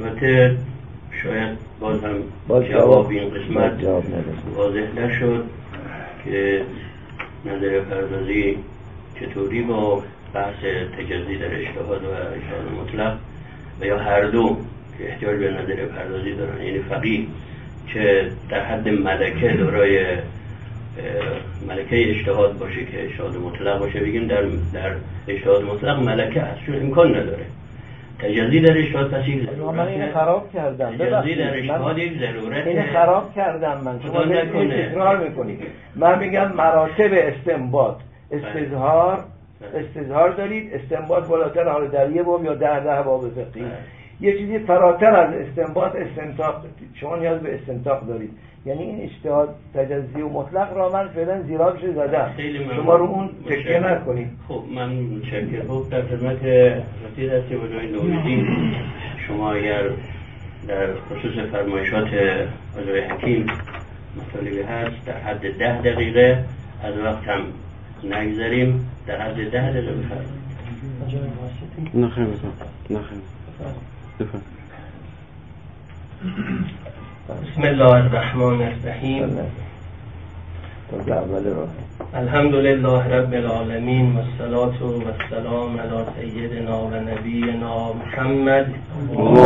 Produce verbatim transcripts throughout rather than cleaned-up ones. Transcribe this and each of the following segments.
البته شاید باز هم باز جواب این قسمت واضح نشد که نظریه پردازی چطوری با بحث تجزی در اجتهاد و اجتهاد مطلق و یا هر دو که احتیاج به نظریه پردازی دارن، یعنی فقیه که در حد ملکه دارای ملکه اجتهاد باشه که اجتهاد مطلق باشه، بگیم در در اجتهاد مطلق ملکه هست، چون امکان نداره تجزی در اجتهاد. پس یک ضرورت من اینو خراب کردم، تجزی در اجتهاد یک ضرورت، اینو خراب کردم من. شما دارید تکرار میکنید. من میگم مراتب استنباط، استظهار استظهار دارید، استنباط بالاتر، حالا در یه باب یا در ده باب فقهی یه چیزی فراتر از استنباط استنتاق، شما نیاز به استنتاق دارید. یعنی این اجتهاد تجزی و مطلق را من فعلا زیرابش زدم، شما رو اون تکیه نکنید. خب من متشکرم. خب در خدمت حضرت هستیم و جای نوریدی. شما اگر در خصوص فرمایشات آقای حکیم مطالبی هست در حد ده دقیقه از وقت هم نگذاریم، در حد ده دقیقه بفرمایید. نخیر بکن نخیر بفرمایید. بسم الله الرحمن الرحیم. الحمد لله رب العالمین و الصلاة و السلام علی سیدنا و نبینا محمد و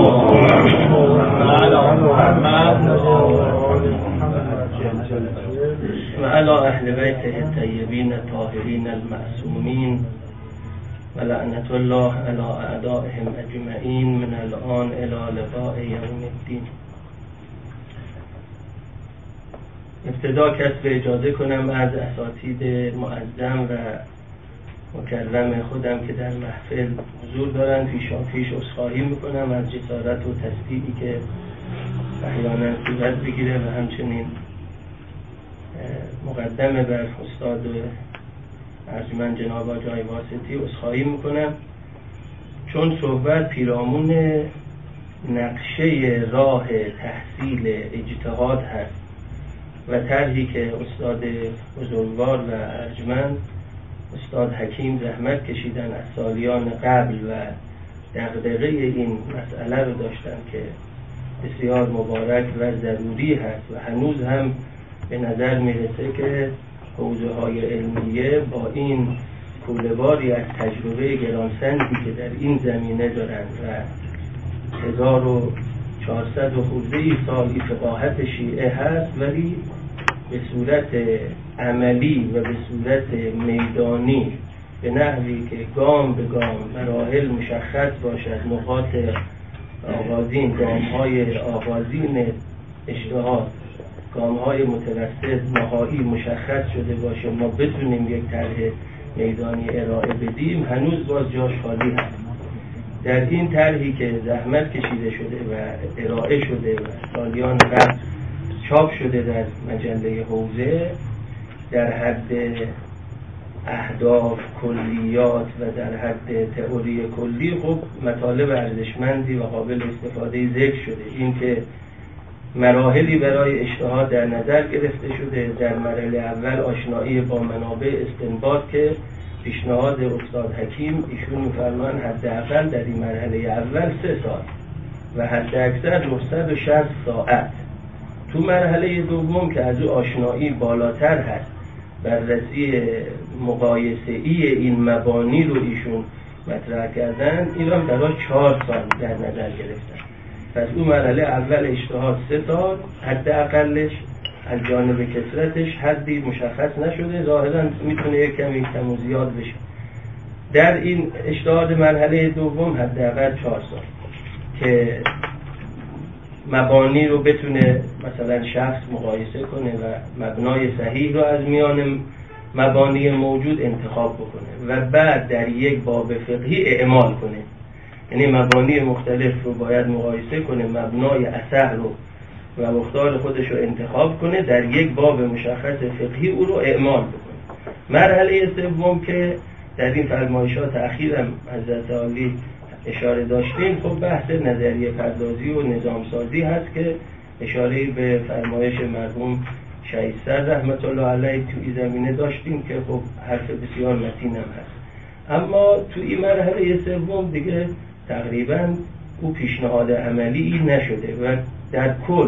علی اهل بیته الطیبین الطاهرین المعصومین و لعنت الله علی اعدائهم اجمعین من الان الی لقاء یوم الدین. ابتدا کسب اجازه کنم از اساتید معظم و مکرم خودم که در محفل حضور دارن پیشا پیش عذرخواهی میکنم از جسارت و تسبیحی که احیانا صورت بگیره و همچنین مقدمه بر استاد ارجمند جناب آقای واسطی عذرخواهی میکنم، چون صحبت پیرامون نقشه راه تحصیل اجتهاد هست و طرحی که استاد بزرگوار و ارجمند استاد حکیم زحمت کشیدن از سالیان قبل و دغدغه این مسئله رو داشتن که بسیار مبارک و ضروری هست و هنوز هم به نظر میرسه که حوزه های علمیه با این کوله‌باری از تجربه گرانسنگی که در این زمینه دارن و هزار و چهارصد و خورده سالی فقاهت شیعه هست، ولی به صورت عملی و به صورت میدانی به نحوی که گام به گام مراحل مشخص باشد، نقاط آغازین، گام‌های آغازین اجتهاد، گام‌های متوسط، نهایی مشخص شده باشه، ما بتونیم یک طرح میدانی ارائه بدیم، هنوز باز جاش خالی هست. در این طرحی که زحمت کشیده شده و ارائه شده و سالیان قبل چاپ شده در مجله حوزه، در حد اهداف، کلیات و در حد تئوری کلی خب مطالب ارزشمندی و قابل استفاده ذکر شده. این که مراحلی برای اجتهاد در نظر گرفته شده. در مرحله اول آشنایی با منابع استنباط که پیشنهاد استاد حکیم، ایشون می‌فرمان حداقل در این مرحله اول سه سال و حد اکثر نهصد و شصت ساعت. تو مرحله دوم که از او آشنایی بالاتر هست، بررسی مقایسه‌ای این مبانی رو ایشون مطرح کردن، این رو در چهار سال در نظر گرفتن. پس اون مرحله اول اجتهاد سه سال حداقلش، از جانب کثرتش حدی مشخص نشده، ظاهرا میتونه یک کمی کم و زیاد بشه. در این اجتهاد مرحله دوم حداقل چهار سال که مبانی رو بتونه مثلا شخص مقایسه کنه و مبنای صحیح رو از میان مبانی موجود انتخاب بکنه و بعد در یک باب فقهی اعمال کنه. یعنی مبانی مختلف رو باید مقایسه کنه، مبنای اصح رو و مختار خودش رو انتخاب کنه، در یک باب مشخص فقهی او رو اعمال بکنه. مرحله سوم که در این فرمایشات اخیرم حضرت عالی اشاره داشتیم، خب بحث نظریه پردازی و نظام سازی هست که اشاره به فرمایش مرحوم شهید سر رحمت الله علیه تو این زمینه داشتیم که خب حرف بسیار متین هم هست. اما تو این مرحله سوم دیگه تقریبا او پیشنهاد عملی نشده و در کل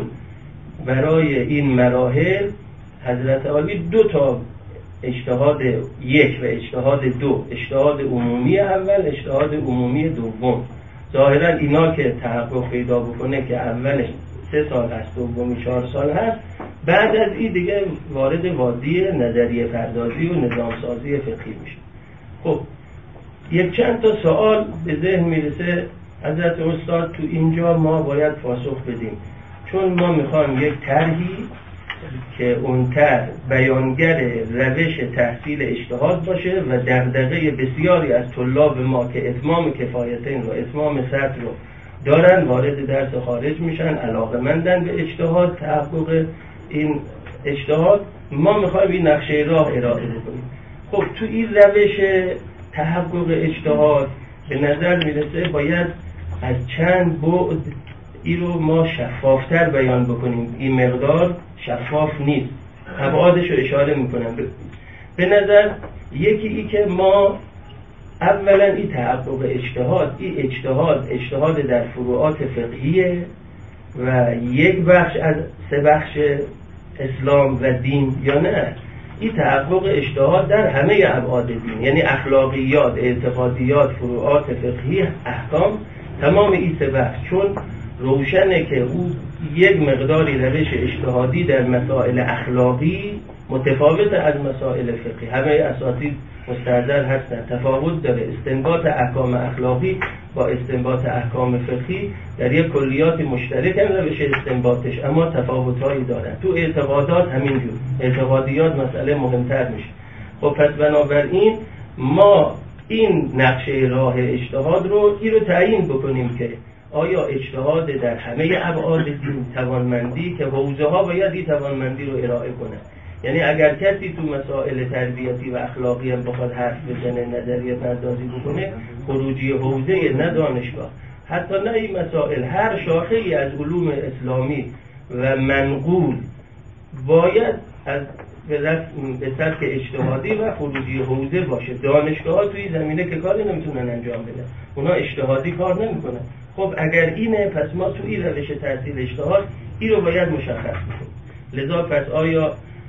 برای این مراحل حضرت عالی دو تا اجتهاد یک و اجتهاد دو، اجتهاد عمومی اول، اجتهاد عمومی دوم، ظاهرا اینا که تحقق پیدا بکنه که اولش سه سال هست دومی چهار سال هست، بعد از این دیگه وارد وادی نظریه پردازی و نظام سازی فقهی میشه. خب یک چند تا سوال به ذهن میرسه حضرت استاد، تو اینجا ما باید پاسخ بدیم، چون ما میخوایم یک طرحی که اون طرح بیانگر روش تحصیل اجتهاد باشه و دغدغه بسیاری از طلاب ما که اتمام کفایتین و اتمام سطر رو دارن وارد درس خارج میشن، علاقه‌مندن به اجتهاد، تحقق این اجتهاد، ما میخوایم این نقشه راه ارائه بکنیم. خب تو این روش تحقق اجتهاد به نظر میرسه باید از چند بعد این رو ما شفافتر بیان بکنیم. این مقدار شفاف نیست، ابعادش رو اشاره میکنم. به نظر یکی ای که ما اولا این تحقق اجتهاد، این اجتهاد اجتهاد در فروعات فقهیه و یک بخش از سه بخش اسلام و دین یا نه؟ این تحقق اجتهاد در همه ابعاد دین، یعنی اخلاقیات، اعتقادیات، فروعات فقهی، احکام، تمام این سه بخش. چون روشنه که او یک مقداری روش اجتهادی در مسائل اخلاقی متفاوت از مسائل فقهی، همه اساتید مستحضر هستن، تفاوت داره. استنباط احکام اخلاقی با استنباط احکام فقهی در یک کلیات مشترکن روش استنباطش، اما تفاوت‌هایی دارن. تو اعتقادات همینجور، اعتقادیات مسئله مهمتر میشه. خب پس بنابراین ما این نقشه راه اجتهاد رو این رو تعیین بکنیم که آیا اجتهاد در همه ابعاد دین توانمندی که حوزه ها باید این توانمندی رو ارائه کنه. یعنی اگر کسی تو مسائل تربیتی و اخلاقی هم بخواد حرف بزنه، نظریه پردازی بکنه، خروجی حوزه نه دانشگاه، حتی نه این مسائل، هر شاخه‌ای از علوم اسلامی و منقول باید از به سبک اجتهادی و خروجی حوزه باشه. دانشگاه ها توی زمینه که کاری نمیتونن انجام بدن، اونا اجتهادی کار نمیکنن. خب اگر اینه، پس ما توی روش تحصیل اجتهاد این رو باید مشخص کنیم. لذا پس آیا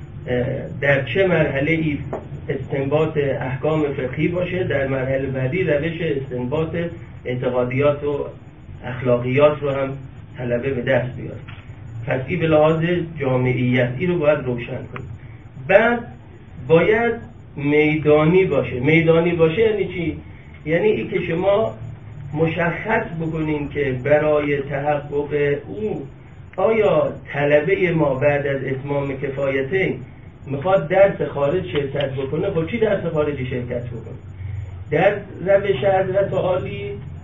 در چه مرحله ای استنباط احکام فقهی باشه، در مرحله بعدی روش استنباط اعتقادیات و اخلاقیات رو هم طلبه به دست بیاره. پس این به لحاظ جامعیت این رو باید روشن کنیم. بعد باید میدانی باشه. میدانی باشه یعنی چی؟ یعنی این که شما مشخص بکنین که برای تحقق او آیا طلبه ما بعد از اتمام کفایتین میخواد درس خارج شرکت بکنه. خب چی درس خارجی شرکت بکنه؟ در روش حضرت عالی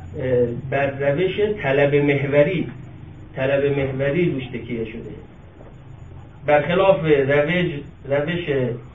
بر روش طلب محوری طلب محوری روش تکیه شده، برخلاف روش روش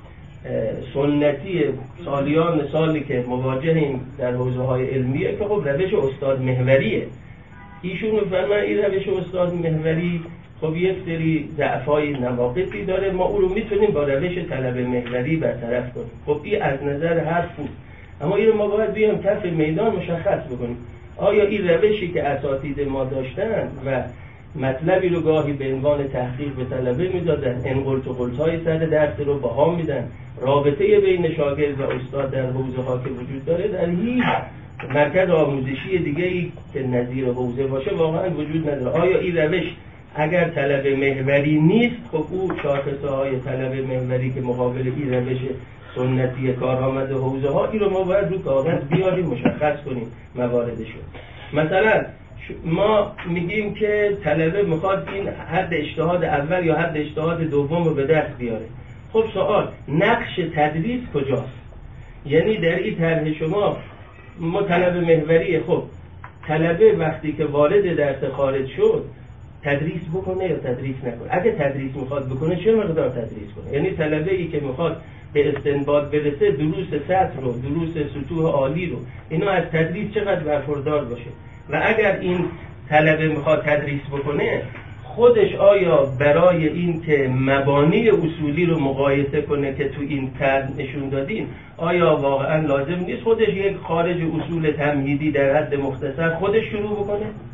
سنتی سالیان سالی که مواجهیم در حوزه های علمیه که خب روش استاد محوریه. ایشون میفرمایند این روش استاد محوری خب یک سری ضعف‌های نواقصی داره، ما او رو میتونیم با روش طلب محوری برطرف کنیم. خب این از نظر حرف بود، اما این رو ما باید بیام کف میدان مشخص بکنیم. آیا این روشی که اساتید ما داشتن و مطلبی رو گاهی به عنوان تحقیق به طلبه میدادن، انقلت و قلت‌های سر درس رو بها میدن، رابطه بین شاگرد و استاد در حوزه ها که وجود داره در هیچ مرکز آموزشی دیگه ای که نظیر حوزه باشه واقعا وجود نداره. آیا این روش اگر طلب محوری نیست، خب او شاخصه های طلب محوری که مقابل این روش سنتی کارآمد حوزه ها، این رو ما باید رو کاغذ بیاریم مشخص کنیم مواردشو. مثلا ما میگیم که طلبه میخواد این حد اجتهاد اول یا حد اجتهاد دوم رو به دست بیاره. خب سوال، نقش تدریس کجاست؟ یعنی در این طرح شما ما طلب محوریه، خب طلبه وقتی که وارد درس خارج شد تدریس بکنه یا تدریس نکنه؟ اگه تدریس میخواد بکنه چه مقدار تدریس کنه؟ یعنی طلبه ای که میخواد به استنباط برسه، دروس سطح رو، دروس سطوح عالی رو، اینا از تدریس چقدر برخوردار باشه؟ و اگر این طلبه میخواد تدریس بکنه، خودش آیا برای این که مبانی اصولی رو مقایسه کنه که تو این طرح نشون دادیم، آیا واقعا لازم نیست خودش یک خارج اصول تمهیدی در حد مختصر خودش شروع بکنه؟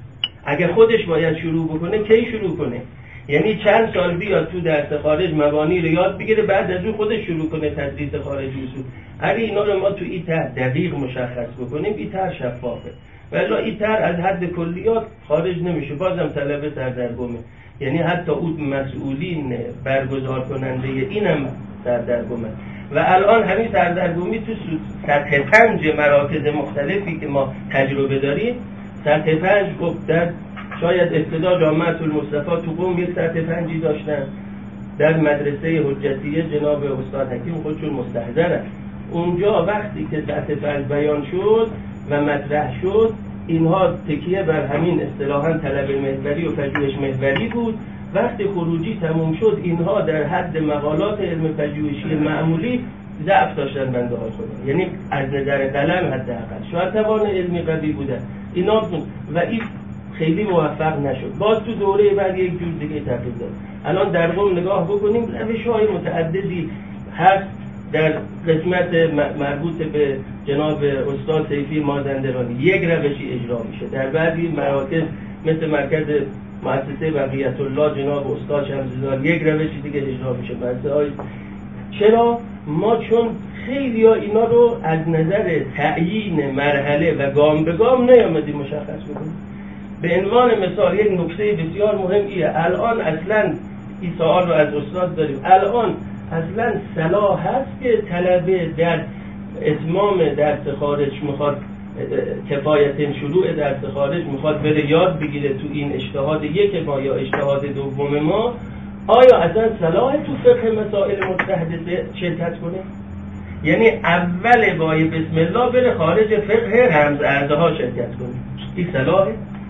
اگه خودش باید شروع بکنه کی شروع کنه؟ یعنی چند سال بیاد تو درس خارج مبانی رو یاد بگیره، بعد از اون خودش شروع کنه تدریس خارج اصول. اگه اینا رو ما تو این طرح دقیق مشخص بکنیم، این طرح شفافه. ولی این طرح از حد کلیات خارج نمیشه، بازم طلبه سردرگمه. یعنی حتی اون مسئولین برگزار کننده اینم سردرگمه. و الان همین سردرگمی تو سطح پنج مراکز مختلفی که ما تجربه داریم، سطح پنج خب در شاید ابتدا جامعه المصطفی تو قم یک سطح پنجی داشتن، در مدرسه حجتیه جناب استاد حکیم خودشون مستحضرن. اونجا وقتی که سطح پنج بیان شد و مطرح شد، اینها تکیه بر همین اصطلاحاً طلب محوری و پژوهش محوری بود. وقتی خروجی تموم شد، اینها در حد مقالات علم پژوهشی معمولی ضعف داشتن بنده های خدا، یعنی از نظر قلم حداقل شاید توان علمی قوی بودن اینا و این خیلی موفق نشد. باز تو دوره بعد یک جور دیگه تغییر داد. الان در قم نگاه بکنیم، روش‌های متعددی هست. در قسمت مربوط به جناب استاد سیفی مازندرانی یک روشی اجرا میشه، در بعضی مراکز مثل مرکز مؤسسه بقیت الله جناب استاد شمس‌زاده یک روشی دیگه اجرا میشه. مثلا چرا؟ ما چون خیلی ها اینا رو از نظر تعیین مرحله و گام به گام نیامدیم مشخص بکنیم. به عنوان مثال یک نکته بسیار مهم ایه، الان اصلا این سوال رو از استاد داریم، الان اصلا صلاح هست که طلبه در اتمام درس خارج میخواد کفایت شروع درس خارج میخواد بره یاد بگیره تو این اجتهاد یک ما یا اجتهاد دوم ما، آیا اصلا صلاح تو فقه مسائل متحدثه شرکت کنه؟ یعنی اول بای بسم الله بره خارج فقه رمز ارزه ها شرکت کنه، این صلاحه؟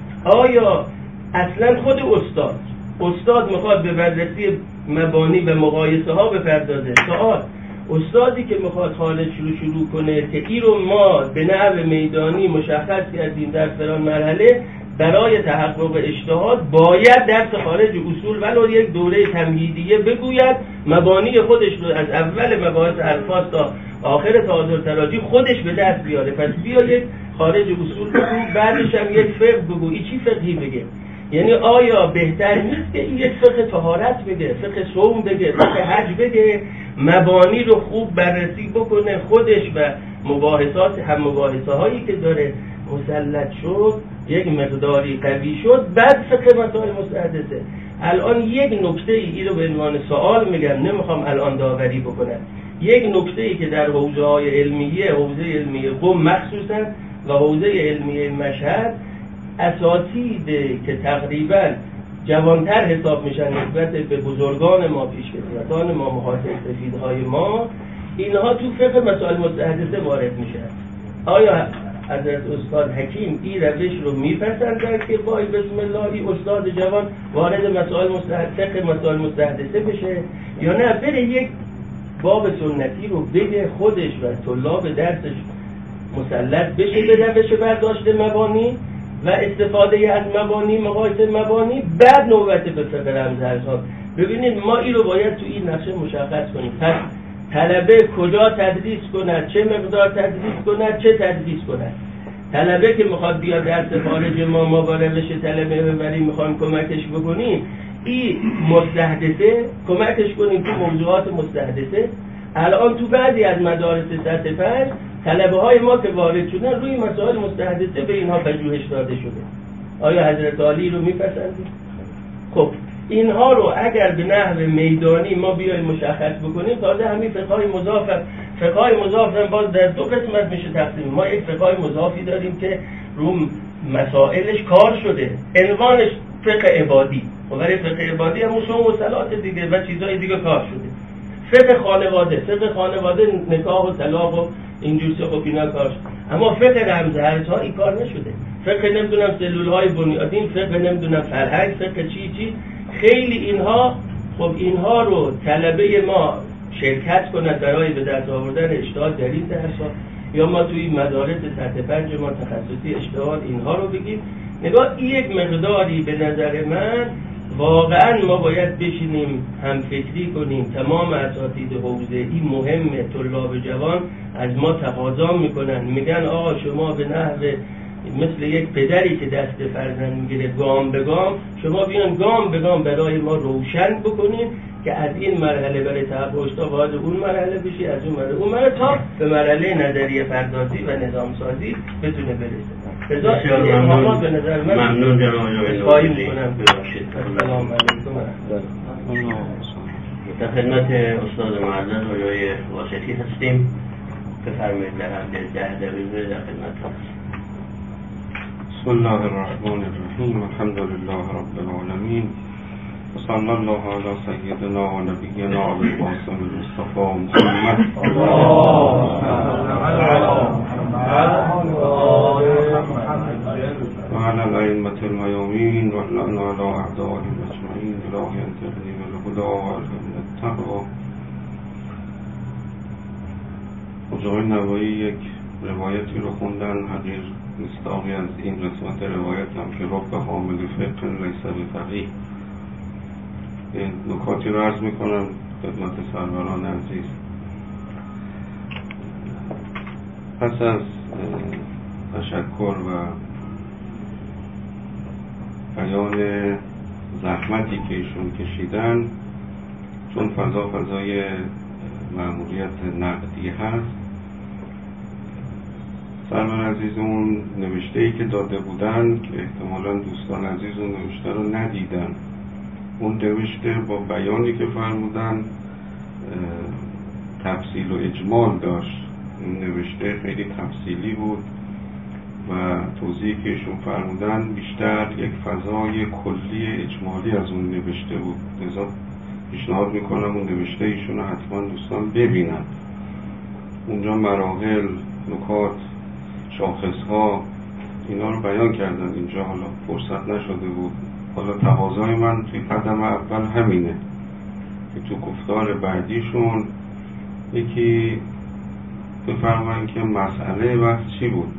آیا اصلا خود استاد استاد میخواد به بررسی مبانی و مقایسه ها بپردازه؟ سوال استادی که میخواد خارج شروع شروع کنه که این رو ما به نحو میدانی مشخص کردیم در فلان مرحله، برای تحقق اجتهاد باید درس خارج اصول ولو یک دوره تمهیدیه بگوید، مبانی خودش رو از اول مباحث الفاظ تا آخر تعادل تراجی خودش به دست بیاره. پس بیا یک خارج اصول بگو، بعدش هم یک فقه بگو. این چی فقهی بگه؟ یعنی آیا بهتر نیست که این یک فقه طهارت بگه، فقه صوم بگه، فقه حج بگه، مبانی رو خوب بررسی بکنه خودش و مباحثات هم مباحثه هایی که داره مسلط شد یک مقداری قوی شد، بعد فقه مسائل مستحدثه. الان یک نکته ای رو به عنوان سوال میگم، نمیخوام الان داوری بکنم. یک نکته ای که در حوزه های علمیه، حوزه علمیه قم مخصوصا و حوزه علمیه مشهد، اساتید که تقریبا جوانتر حساب میشن نسبت به بزرگان ما، پیشکسوتان ما، محاسب سفیدهای ما، اینها تو فقه مسائل مستحدثه وارد میشن. آیا حضرت استاد حکیم این روش رو میپسندن که بای بسم الله این استاد جوان وارد مسائل مستحدثه مسائل مستحدثه بشه، یا نه بره یک باب سنتی رو بگه خودش و طلاب درسش مسلط بشه به روش برداشت مبانی و استفاده از مبانی، مقایسه مبانی، بعد نوبت به فقه رمزارزها. ببینید ما این رو باید تو این نقشه مشخص کنیم. پس طلبه کجا تدریس کند، چه مقدار تدریس کند، چه تدریس کند. طلبه که میخواد بیاد درس خارج ما ما با روش طلبه ببری میخوایم کمکش بکنیم، این مستحدثه کمکش کنیم تو موضوعات مستحدثه. الان تو بعضی از مدارس سطح پنج طلبه های ما که وارد شدن روی مسائل مستحدثه به اینها پژوهش داده شده. آیا حضرت عالی رو میپسندید؟ خب اینها رو اگر به نحو میدانی ما بیایم مشخص بکنیم، تازه همین فقهای مضاف فقهای مضاف هم باز در دو قسمت میشه تقسیم. ما یک فقهای مضافی داریم که رو مسائلش کار شده، عنوانش فقه عبادی، ولی فقه عبادی هم صوم و صلات دیگه و چیزای دیگه کار شده. فقه خانواده، فقه خانواده نکاح و طلاق و اینجور سه خب اینا کار شده. اما فقه رمزارزها این کار نشده. فقه نمیدونم سلولهای بنیادین، فقه نمیدونم فرهنگ، فقه چی چی، خیلی اینها خب اینها رو طلبه ما شرکت کنند برای به دست آوردن اجتهاد در این درس‌ها، یا ما توی مدارس سطح پنج ما تخصصی اجتهاد اینها رو بگیم. نگاه این یک مقداری به نظر من واقعا ما باید بشینیم هم فکری کنیم. تمام اساتید حوزه این مهمه، طلاب جوان از ما تقاضا میکنن، میگن آقا شما به نحو مثل یک پدری که دست فرزند میگیره گام به گام، شما بیان گام به گام برای ما روشن بکنید که از این مرحله برای تحقق تا وارد اون مرحله بشی، از اون مرحله اون مرحله تا به مرحله نظریه پردازی و نظام سازی بتونه برسه. بسیار ممنون. به نظر من ممنون جناب آقای خواهی میکنم. ببخشید. السلام علیکم و رحمت الله. در خدمت استاد معزز آقای واسطی هستیم. بفرمایید در حد ده دقیقه در خدمت هستیم. بسم الله الرحمن الرحیم. الحمد لله رب العالمین و صلی الله علی سیدنا و نبینا ابی القاسم المصطفى محمد و علی الائمة المیامین و لعن علی اعدائهم اجمعین. الهی انت اهدنی بالهدی و الهمنی التقوی. جای نوایی یک روایتی رو خوندن، حقیر مستاقی از این قسمت روایت هم که رب حامل فقه لیس بفقیه. این نکاتی رو عرض میکنم خدمت سروران عزیز. پس از تشکر و بیان زحمتی که ایشون کشیدن، چون فضا فضای مأموریت نقدی هست، سرور عزیز اون نوشته‌ای که داده بودن که احتمالاً دوستان عزیز اون نوشته رو ندیدن، اون نوشته با بیانی که فرمودن تفصیل و اجمال داشت. این نوشته خیلی تفصیلی بود و توضیحی که ایشون فرمودن بیشتر یک فضای کلی اجمالی از اون نوشته بود. لذا پیشنهاد میکنم اون نوشته ایشون رو حتما دوستان ببینن. اونجا مراحل، نکات، شاخصها اینا رو بیان کردن. اینجا حالا فرصت نشده بود. حالا تقاضای من توی قدم اول همینه که تو گفتار بعدیشون یکی بفرمایید که مسئله وقت چی بود.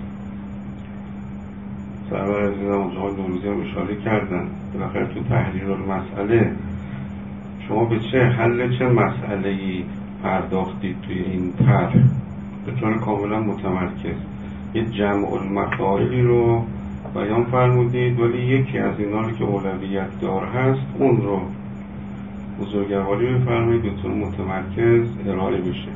سرور عزیزم اونجا نوروزی هم اشاره کردن بالاخره تو تحریر المسئله شما به چه حل چه مسئله‌ای پرداختید توی این طرح به طور کاملا متمرکز. یه جمع المسائلی رو بیان فرمودید، ولی یکی از اینا رو که اولویت دار هست اون رو بزرگواری بفرمایید به طور متمرکز ارائه بشه.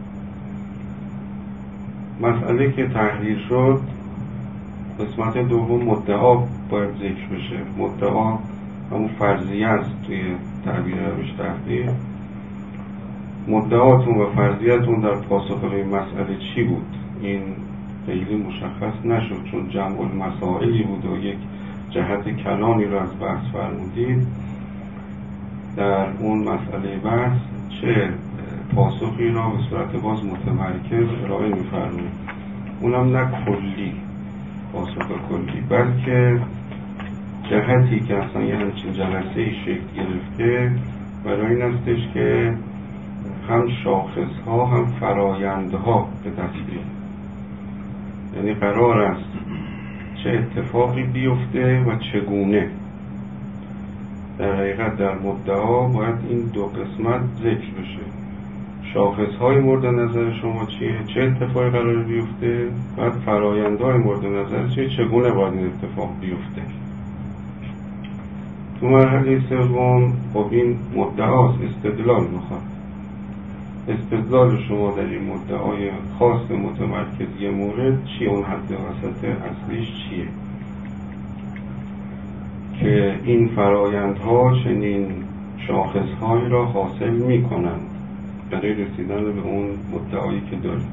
مسئله که تحریر شد قسمت دوم مدعا باید ذکر بشه. مدعا همون فرضیه است توی تعبیر روش تحریر. مدعاتون و فرضیتون در پاسخ به این مسئله چی بود؟ این خیلی مشخص نشد چون جمع المسائلی بود و یک جهت کلانی رو از بحث فرمودید. در اون مسئله بحث چه پاسخی را به صورت باز متمرکز ارائه می‌فرمایید؟ اونم نه کلی پاسخ کلی، بلکه جهتی که اصلا یه همچین جلسه‌ای شکل گرفته برای این استش که هم شاخص‌ها هم فرایندها به دست بیاد. یعنی قرار است چه اتفاقی بیفته و چگونه. در حقیقت در مدعا باید این دو قسمت ذکر بشه. شاخص‌های مورد نظر شما چیه؟ چه اتفاقی قرار بیفته؟ بعد فرایندهای مورد نظر چیه؟ چگونه باید این اتفاق بیفته؟ تو مرحله سوم خب این مدعاست، استدلال میخواد. استدلال شما در این مدعای خاص متمرکزی مورد چیه؟ اون حد وسط اصلیش چیه؟ که این فرایندها چنین شاخصهایی را حاصل میکنند برای رسیدن به اون مدعایی که داریم.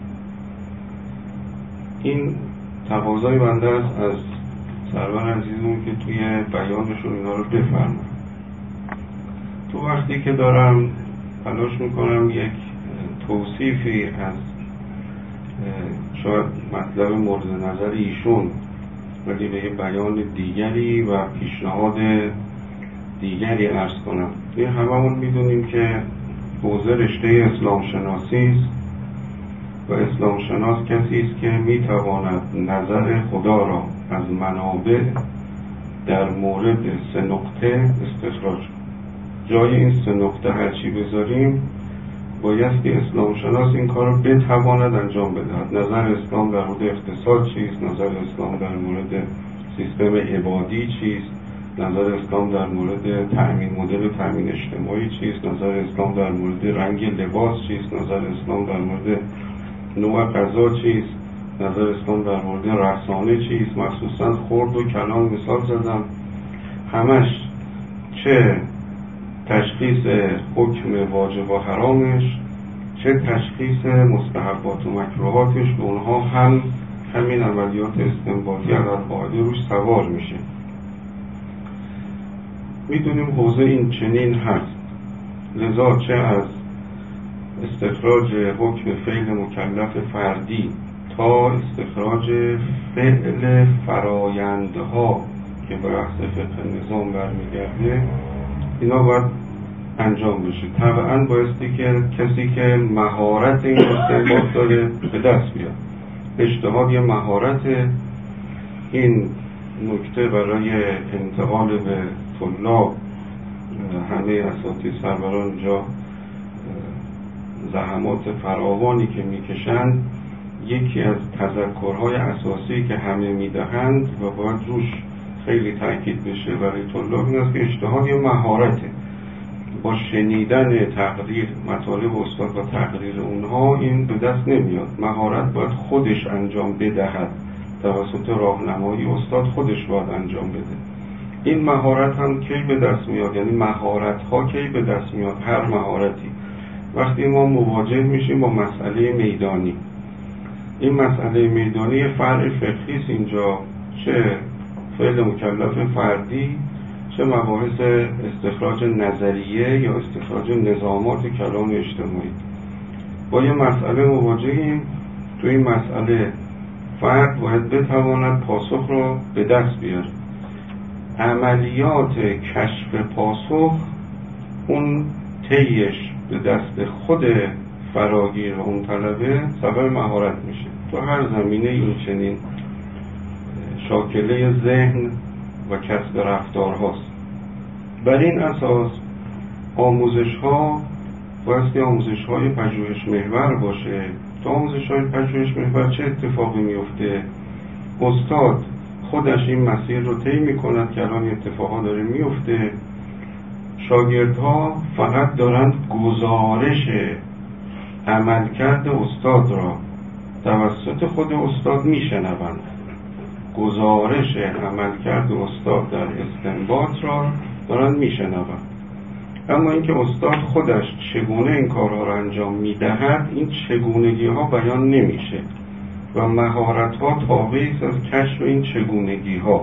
این تقاضای بنده است از سرور عزیزمون که توی بیانشون اینا رو بفرمایید. تو وقتی که دارم تلاش میکنم یک توصیفی از شاید مطلب مورد نظر ایشون ولی به یه بیان دیگری و پیشنهاد دیگری عرض کنم. توی هممون میدونیم که حوزه رشته اسلام شناسی است و اسلام شناس کسی است که میتواند نظر خدا را از منابع در مورد سه نقطه استخراج. جای این سه نقطه هرچی بذاریم بایستی اسلام شناس این کار رو بتواند انجام بدهد. نظر اسلام در مورد اقتصاد چیست؟ نظر اسلام در مورد سیستم عبادی چیست؟ نظر اسلام در مورد تأمین مدل تأمین اجتماعی چیست؟ نظر اسلام در مورد رنگ لباس چیست؟ نظر اسلام در مورد نوع غذا چیست؟ نظر اسلام در مورد رسانه چیست؟ مخصوصا خرد و کلان مثال زدم. همش چه تشخیص حکم واجب و حرامش، چه تشخیص مستحبات و مکروهاتش، به اونها هم همین عملیات استنباطی از قاعده روش سوار میشه. میدونیم حوزه این چنین هست، لذا چه از استخراج حکم فعل مکلف فردی تا استخراج فعل فرایندها که به بحث فقه نظام برمیگرده، اینا باید انجام بشه. طبعا بایستی که کسی که مهارت این استنباط داره به دست بیاد. اجتهاد یه مهارت. این نکته برای انتقال به طلاب، همه اساتید سروران جا زحمات فراوانی که میکشند، یکی از تذکرهای اساسی که همه میدهند و باید روش خیلی تاکید بشه برای طلاب این است که اجتهاد یه مهارته. با شنیدن تقریر مطالب استاد و تقریر اونها این به دست نمیاد. مهارت باید خودش انجام بدهد، توسط راهنمایی استاد خودش باید انجام بده. این مهارت هم کی به دست میاد؟ یعنی مهارت ها کی به دست میاد؟ هر مهارتی وقتی ما مواجه میشیم با مسئله میدانی. این مسئله میدانی فرع فقهی است اینجا، چه فعل مکلف فردی، چه مباحث استخراج نظریه یا استخراج نظامات کلان اجتماعی. با یه مسئله مواجهیم. تو این مسئله فرد باید بتواند پاسخ را به دست بیاره. عملیات کشف پاسخ اون طیش به دست خود فراگیر و اون طلبه سبب مهارت میشه. تو هر زمینه این چنین شاکله ذهن و کسب رفتار هاست. بر این اساس آموزش ها بایستی آموزش های پژوهش محور باشه. تو آموزش های پژوهش محور چه اتفاقی میفته؟ استاد خودش این مسیر رو طی میکند که الان اتفاقا داره میفته. شاگردها فقط دارند گزارش عملکرد استاد را توسط خود استاد میشنوند. گزارش عملکرد استاد در استنباط را دارند میشنوند. اما اینکه استاد خودش چگونه این کارها را انجام میدهد، این چگونگی ها بیان نمیشه و مهارت ها تابعی است از کشف این چگونگی ها.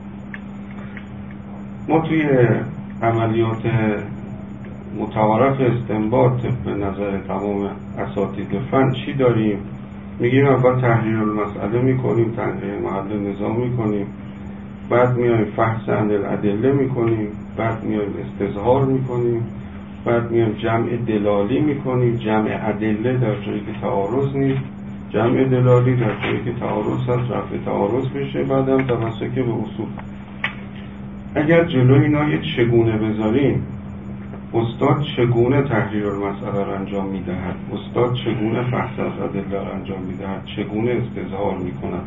ما توی عملیات متعارف استنباط به نظر تمام اساتید فن چی داریم؟ میگیم اول تحلیل المسئله میکنیم، تحلیل محل نظام میکنیم، بعد میایم فحص عن الادله میکنیم، بعد میایم استظهار میکنیم، بعد میایم جمع دلالی میکنیم. جمع ادله در جایی که تعارض نیست، جمع دلالی در جایی که تعارض هست رفع تعارض بشه، بعدم تمسک به اصول. اگر جلوی اینا یه چگونه بذاریم، استاد چگونه تحلیل المسئله را انجام میدهد، استاد چگونه فحص از ادله را انجام میدهد، چگونه استظهار میکند،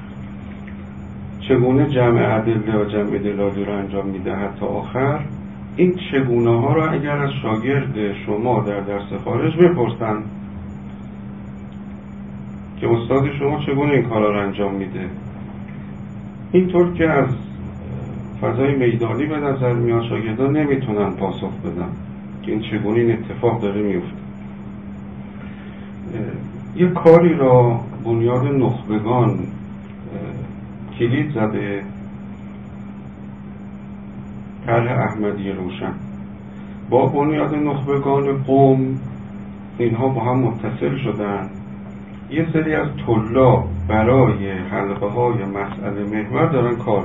چگونه جمع ادله و جمع دلالی را انجام میدهد تا آخر. این چگونه ها را اگر از شاگرد شما در درس خارج بپرسن که استاد شما چگونه این کارا را انجام میده، اینطور که از فضای میدانی به نظر میاد شاگردان نمیتونن پاسخ بدن که این چگونه این اتفاق داره میفته. یه کاری را بنیاد نخبگان کلید زده، طرح احمدی روشن. با بنیاد نخبگان قوم اینها با هم متصل شدن. یه سری از طلاب برای حلقه های مسئله محور دارن کار.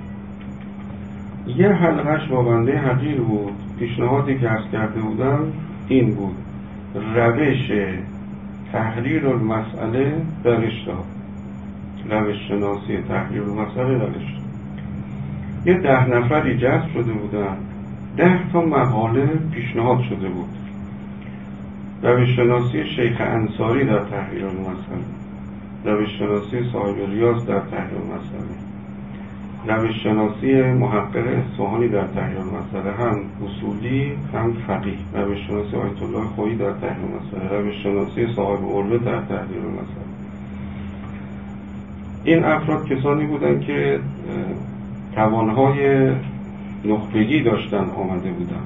یه حلقهش با بنده حقیر بود. پیشنهادی که عرض کرده بودم این بود: روش تحریر المسئله در اجتهاد، روش شناسی تحریر المسئله در اجتهاد. یه ده نفری جذب شده بودن، ده تا مقاله پیشنهاد شده بود. روش شناسی شیخ انصاری در تحریر المسئله، روش شناسی صاحب ریاض در تحریر المسئله، روش شناسی محقق اصفهانی در تحریر المسئله، هم اصولی هم فقیه، روش شناسی آیت الله خویی در تحریر المسئله، روش شناسی صاحب عروه در تحریر المسئله. این افراد کسانی بودند که توانهای نخبگی داشتن، آمده بودن.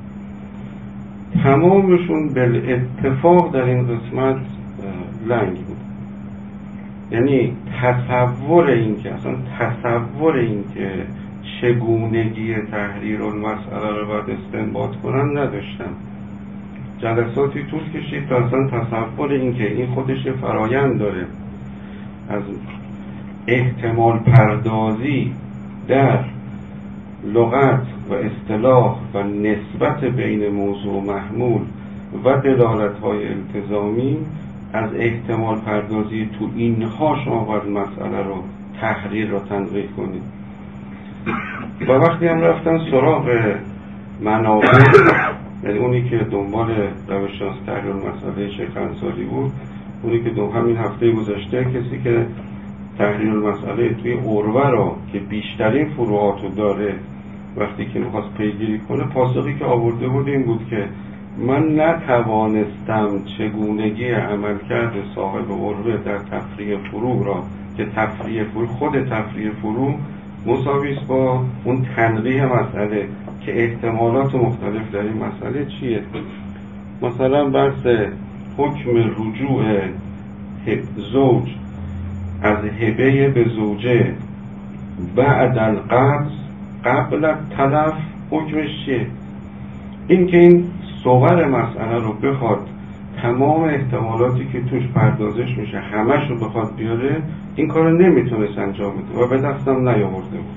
تمامشون بالاتفاق در این قسمت لنگ بود. یعنی تصور این که اصلا تصور این که چگونگی تحریر المسئله رو باید استنباط کنن نداشتن. جلساتی طول کشید تا اصلا تصور این که این خودش فرایند داره از احتمال پردازی در لغت و اصطلاح و نسبت بین موضوع و محمول و دلالت‌های التزامی، از احتمال پردازی تو اینها شما باید مسئله رو تحریر رو تنقیح کنید. و وقتی هم رفتن سراغ منابع، یعنی اونی که دنبال روش شناسی تحریر مسئله شیخ انصاری بود، اونی که دو همین هفته گذشته کسی که تحریر مسئله توی عروه رو که بیشترین فروعات رو داره وقتی که میخواست پیگیری کنه، پاسخی که آورده بود این بود که من نتوانستم چگونگی عملکرد صاحب عروه در تفریع فروع را که تفریع فروع خود تفریع فروع مساوی است با اون تنقیح مسئله که احتمالات مختلف در این مسئله چیه. مثلا بحث حکم رجوع زوج از هبه به زوجه بعد القبض قبل التلف حکمش چیه؟ این که این صور مسئله رو بخواد تمام احتمالاتی که توش پردازش میشه همش رو بخواد بیاره، این کار رو نمیتونست انجام بده و به دستم نیاورده بود.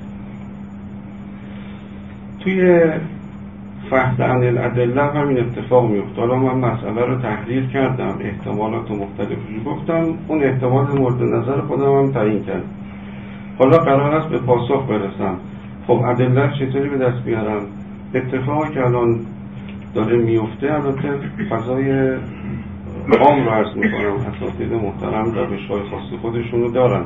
توی فحص عن الادله همین اتفاق میفته. حالا من مسئله رو تحلیل کردم، احتمالات مختلفی رو گفتم، اون احتمال مورد نظر خودم هم تعیین کردم. حالا قرار است به پاسخ برسم. خب ادله چطوری به دست بیارم؟ اتفاقی که الان داره میفته، البته فضای عام رو عرض میکنم، اساتید محترم روش‌های خاص خودشونو دارن،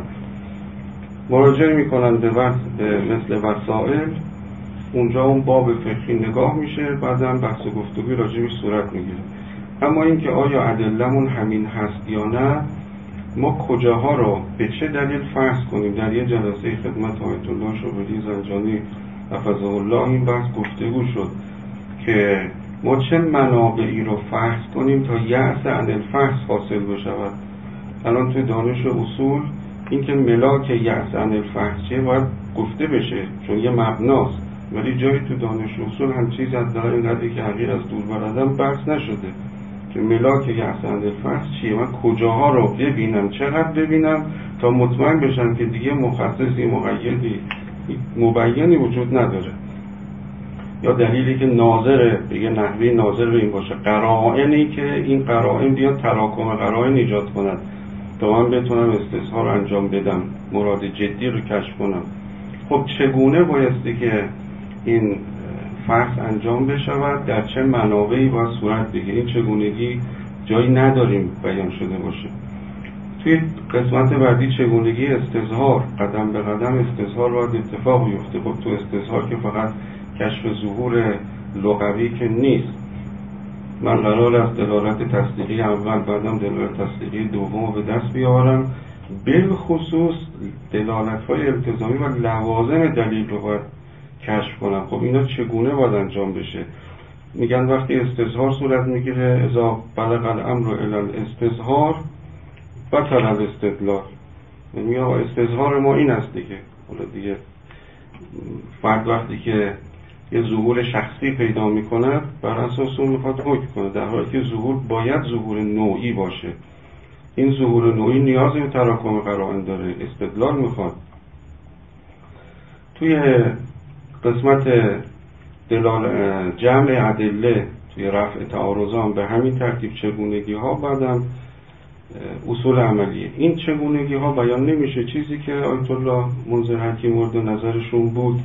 مراجعه میکنن به مثل وسائل، اونجا اون باب فقهی نگاه میشه، بعدم بحث و گفتگوی راجبش صورت میگیره. اما اینکه آیا ادله‌مون همین هست یا نه، ما کجاها رو به چه دلیل فرض کنیم؟ در یه جلسه خدمت آیت الله شوبلی زنجانی حفظه الله این بحث گفتگو شد که ما چه منابعی رو فرض کنیم تا یأس عن الفحص حاصل بشود. الان توی دانش اصول این که ملاک یأس عن الفحص چیه باید گفته بشه، چون یه مبناست، ولی جایی تو دانش اصول هم چیز از در اینقدری که حقیر از دور بردم بحث نشده که ملاک یأس عن الفحص چیه، من کجاها رو ببینم، چقدر ببینم تا مطمئن بشم که دیگه مخصصی مقیدی مبینی وجود نداره، یا دلیلی که ناظر بگه نحوی ناظر به این باشه، قرائنی که این قرائن بیاد تراکم قرائن ایجاد کند تا من بتونم استظهار رو انجام بدم، مراد جدی رو کشف کنم. خب چگونه بایستی که این فحص انجام بشود، در چه منابعی باید صورت بگیره؟ این چگونگی جایی نداریم بیان شده باشه. توی قسمت بعدی چگونگی استظهار، قدم به قدم استظهار باید اتفاق بیفته. خب تو استظهار که فقط کشف ظهور لغوی که نیست، من قرار است دلالت تصدیقی اول بعدم دلالت تصدیقی دوم به دست بیارم، به خصوص دلالت‌های التزامی و لوازم دلیل رو باید کشف کنم. خب اینا چگونه باید انجام بشه؟ میگن وقتی استظهار صورت میگیره اذا بلغ الامر الی الاستظهار بطل الاستدلال، یعنی استظهار ما این است دیگه. حالا دیگه فرد وقتی که یه ظهور شخصی پیدا میکنه بر اساس اون میخواد حکم کنه، در حالی که ظهور باید ظهور نوعی باشه. این ظهور نوعی نیاز به تراکم قرائن داره، استدلال میخواد. توی قسمت دلال جمع ادله توی رفع تعارضان به همین ترتیب چگونگی ها، بعدم اصول عملیه. این چگونگی ها بیان نمیشه، چیزی که آیت الله منذر حکیم مورد نظرشون بود،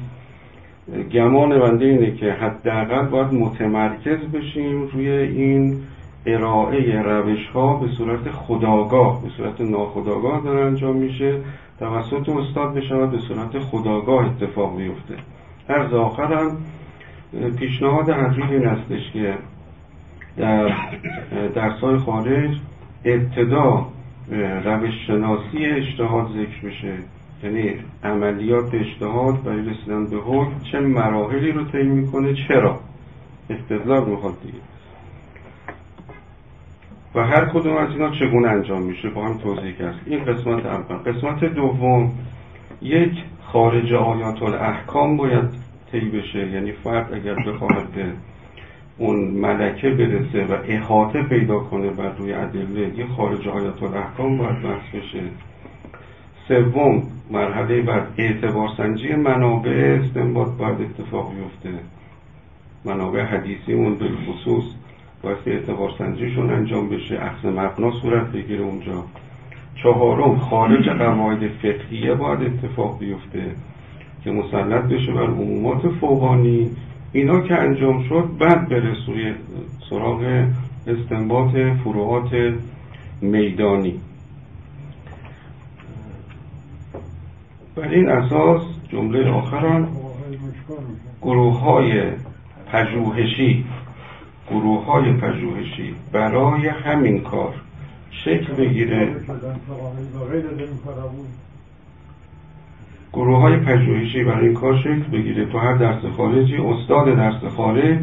گمان بنده اینه که حداقل باید متمرکز بشیم روی این ارائه روش ها به صورت خودآگاه، به صورت ناخودآگاه داره انجام میشه، توسط استاد بشود به صورت خودآگاه اتفاق بیفته. هر آخرم پیشنهاد عقیل این استش که در درس‌های خارج ابتدا روش شناسی اجتهاد ذکر بشه، یعنی عملیات اجتهاد برای رسیدن به حکم چه مراحلی رو طی میکنه، چرا استدلال میخواد دیگه، و هر کدوم از اینا چگونه انجام میشه با هم توضیح کرد. این قسمت اول. قسمت دوم، یک خارج آیات الاحکام باید طی بشه، یعنی فرد اگر بخواهد به اون ملکه برسه و احاطه پیدا کنه بر روی ادله، یه خارج آیات الاحکام باید بحث بشه. سوم، مرحله بعد اعتبار سنجی منابع استنباط باید اتفاق بیفته، منابع حدیثیمون به خصوص باید اعتبار سنجیشون انجام بشه، اخذ مبنا صورت بگیره اونجا. چهارم، خارج قواعد فقهیه باید اتفاق بیفته که مسلط بشه بر عمومات فوقانی. اینا که انجام شد، بعد بره سوی سراغ استنباط فروعات میدانی. بر این اساس جمله آخران گروه های پژوهشی گروه های پژوهشی برای همین کار شکل بگیره. گروه های پژوهشی برای این کار شکل بگیره تو هر درس خارجی استاد درس خارج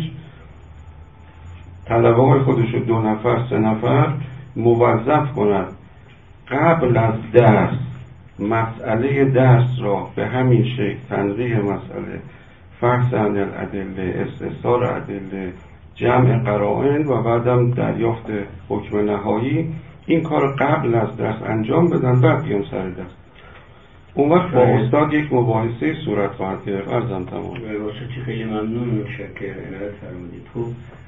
طلبه های خودش رو دو نفر سه نفر موظف کند قبل از درس مسئله درس را به همین شکل تنقیح مسئله، فحص عن الادله، استحصال ادله، جمع قرائن و بعدم دریافت حکم نهایی، این کار قبل از درس انجام بدن، بعد بیان سر درس. اون وقت با استاد یک مباحثه صورت خواهد گرفت. عرضم تمام. واسه خیلی ممنون، متشکرم. عنایت فرمودید. خوب